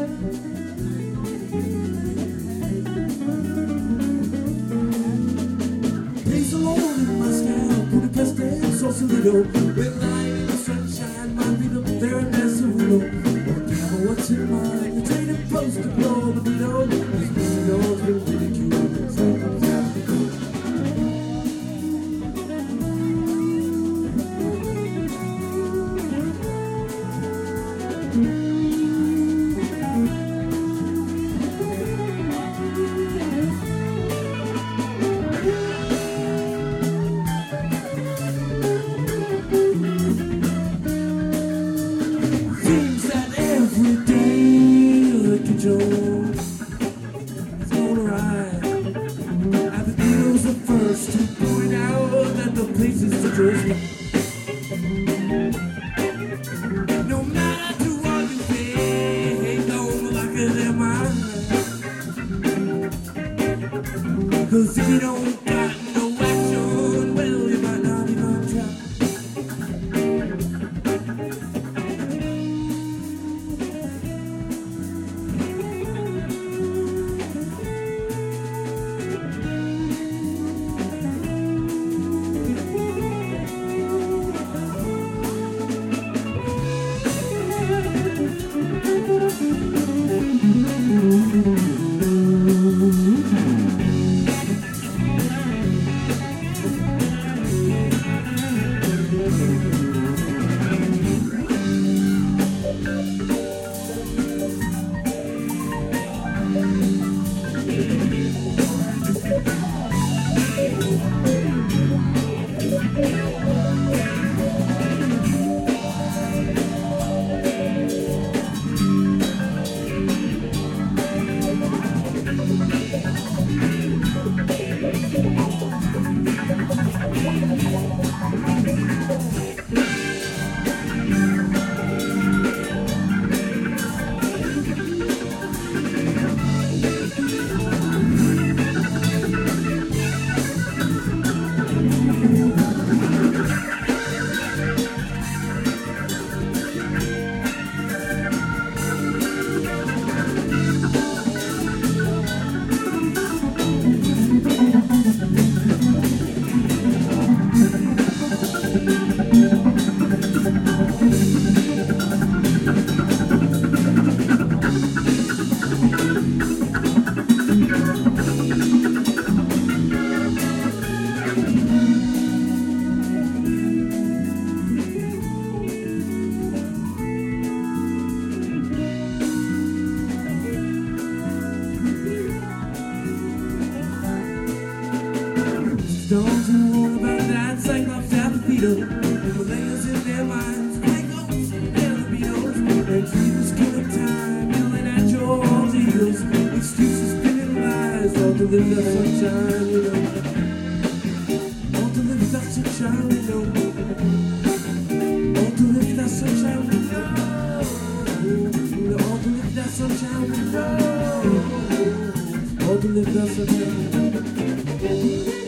Days alone in Moscow, Budapest and Sausalito. Red light in the sunshine, might be the very best of all. Whatever, what's in mind? The trading post to blow the window. These mosquitoes been ridiculed inside the town. Seems that every day Lucky Joe is on a ride. And the Beatles are first to point out that the place is the first. No matter what you say, don't lock it in mind. 'Cause if you don't got no action, well, you might not even try. Stones who warn about that Cyclops at the Beatles. Himalayas in their minds, Cyclops and the Beatles. And Jesus killing time, yelling at your heels. Excuses, spinning lies, all to live that sunshine, you know. All to live that sunshine, you know. All to live that sunshine, you know. All to live that sunshine, you know. All to live that sunshine, you know.